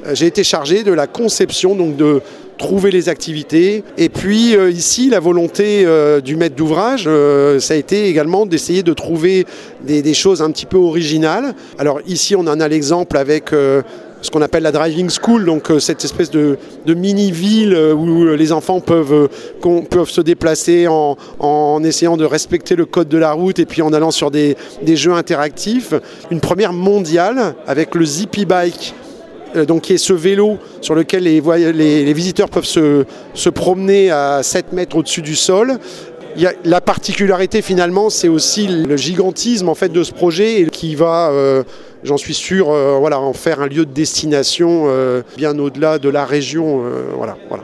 J'ai été chargé de la conception, donc de trouver les activités. Et puis ici, la volonté du maître d'ouvrage, ça a été également d'essayer de trouver des choses un petit peu originales. Alors ici, on en a l'exemple avec ce qu'on appelle la driving school, donc cette espèce de mini-ville où les enfants peuvent se déplacer en essayant de respecter le code de la route et puis en allant sur des jeux interactifs. Une première mondiale avec le Zippy Bike, donc qui est ce vélo sur lequel les visiteurs peuvent se promener à 7 mètres au-dessus du sol. La particularité finalement, c'est aussi le gigantisme en fait de ce projet qui va, j'en suis sûr, en faire un lieu de destination bien au-delà de la région. Voilà.